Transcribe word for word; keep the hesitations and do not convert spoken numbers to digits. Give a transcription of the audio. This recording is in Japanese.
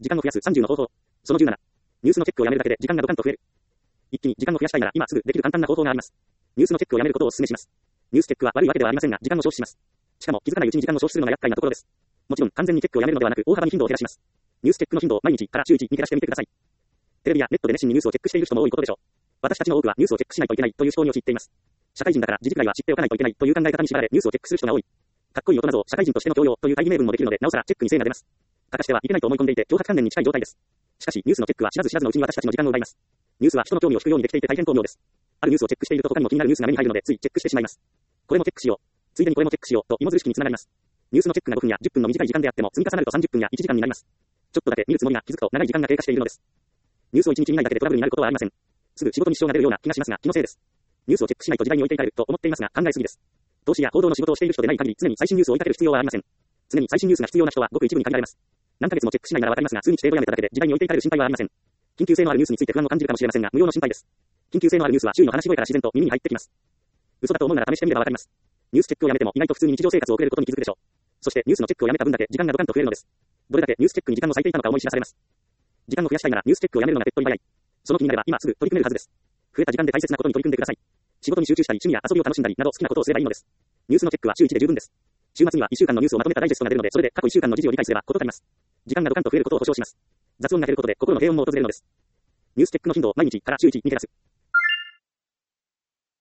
時間を増やすさんじゅうの方法。そのじゅうなな。ニュースのチェックをやめるだけで時間がドカンと増える。一気に時間を増やしたいなら今すぐできる簡単な方法があります。ニュースのチェックをやめることをお勧めします。ニュースチェックは悪いわけではありませんが、時間を消費します。しかも気づかないうちに時間を消費するのが厄介なところです。もちろん完全にチェックをやめるのではなく、大幅に頻度を減らします。ニュースチェックの頻度を毎日から週いちに減らしてみてください。テレビやネットで熱心にニュースをチェックしている人も多いことでしょう。私たちの多くはニュースをチェックしないといけないという思考に陥っています。社会人だから時事くらいは知っておかないといけないという考え方に縛られニュースをチェックする人が多い。かっこいい大人像、社会人としての教養という大義名分もできるので、なおさらチェックに精が出ます。果たしてはいけないと思い込んでいて、脅迫観念に近い状態です。しかし、ニュースのチェックは知らず知らずのうちに私たちの時間を奪います。ニュースは人の興味を引くようにできていて大変巧妙です。あるニュースをチェックしていると他にも気になるニュースが目に入るので、ついチェックしてしまいます。これもチェックしよう。ついでにこれもチェックしようと芋づる式につながります。ニュースのチェックがごふんやじゅっぷんの短い時間であっても積み重なるとさんじゅっぷんやいちじかんになります。ちょっとだけ見るつもりが気づくと長い時間が経過しているのです。ニュースをいちにち見ないだけでトラブルになることはありません。すぐ仕事に支障が出るような気がしますが、気のせいです。ニュースをチェックしないと時代に置いていかれると思っていますが、考えすぎです。投資や報道の仕事をしている人でない限り常に最新ニュースを追いかける必要はありません。常に最新ニュースが必要な人はごく一部に限られます。何ヶ月もチェックしないならわかりますが、数日程度やめただけで時代に置いていかれる心配はありません。緊急性のあるニュースについて不安を感じるかもしれませんが、無用の心配です。緊急性のあるニュースは周囲の話し声から自然と耳に入ってきます。嘘だと思うなら試してみればわかります。ニュースチェックをやめても意外と普通に日常生活を送れることに気づくでしょう。そしてニュースのチェックをやめた分だけ時間がドカンと増えるのです。どれだけニュースチェックに時間を割いていたのか思い知らされます。時間を増やしたいならニュースチェックをやめるのが手っ取り早い。その気になれば今すぐ取り組めるはずです。増えた時間で大切なことに取り組んでください。仕事に集中したり趣味や遊びを楽しんだりなど好きなことをすればいいのです。ニュースのチェックは週いちで十分です。週末にはいっしゅうかんのニュースをまとめたダイジェストが出るので、それで過去いっしゅうかんの時事を理解すれば事足ります。時間がドカンと増えることを保証します。雑音が減ることで心の平穏も訪れるのです。ニュースチェックの頻度を毎日から週いちに減らす。